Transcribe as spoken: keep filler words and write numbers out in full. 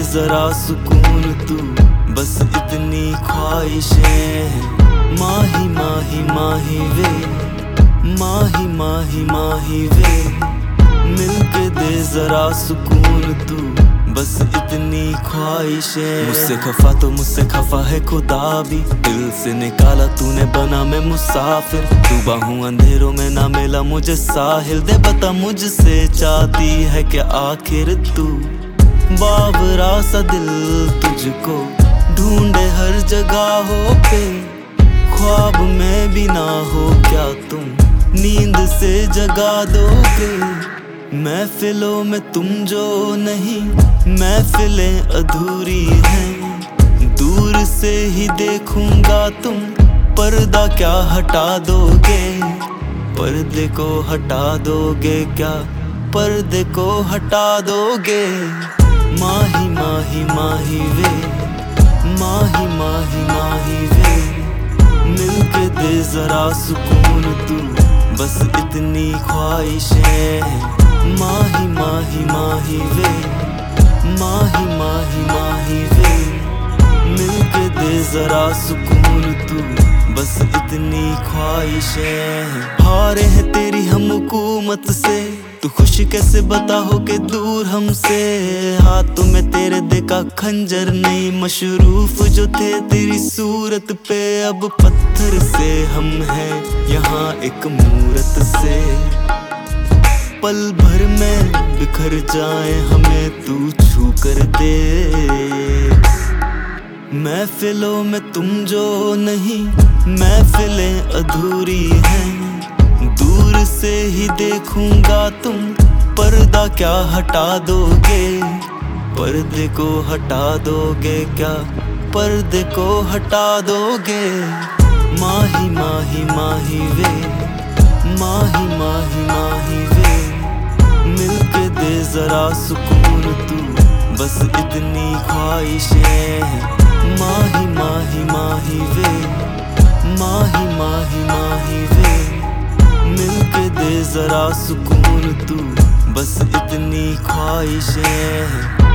जरा सुकून तू, बस इतनी ख्वाहिशें। माही माही माही वे, माही माही माही वे, मिलके दे जरा सुकून तू, बस इतनी ख्वाहिशें। मुझसे खफा तो मुझसे खफा है खुदा भी, दिल से निकाला तूने बना मैं मुसाफिर। डूबा हूँ अंधेरों में ना मिला मुझे साहिल, दे बता मुझसे चाहती है क्या आखिर तू। बावरा सा दिल तुझको ढूंढे हर जगहों पे, ख्वाब में भी ना हो क्या तुम नींद से जगा दोगे। महफिलों में तुम जो नहीं, महफिलें अधूरी हैं। दूर से ही देखूंगा तुम, पर्दा क्या हटा दोगे। पर्दे को हटा दोगे क्या, पर्दे को हटा दोगे। माही माही माही वे, माही माही माही वे, मिलके दे जरा सुकून तू, बस इतनी ख्वाहिशें। माही माही माही वे, माही माही माही वे, मिलके दे जरा सुकून तू, बस इतनी ख्वाहिशें। हारे हैं तेरी हम हुकूमत से, तू खुश कैसे बता हो के दूर हमसे। हाथों में तेरे देखा खंजर नहीं, मशरूफ जो थे तेरी सूरत पे, अब पत्थर से हम हैं यहाँ एक मूरत से। पल भर में बिखर जाए हमें तू छू कर दे। महफिलों में तुम जो नहीं, महफिलें अधूरी हैं। दूर से ही देखूंगा तुम, पर्दा क्या हटा दोगे। पर्दे को हटा दोगे क्या, पर्दे को हटा दोगे। माही माही माही वे, माही माही माही वे, मिलके दे जरा सुकून तू, बस इतनी ख्वाहिशें। माही माही माही वे, माही माही माही वे, मिलके दे जरा सुकून तू, बस इतनी ख्वाहिशें।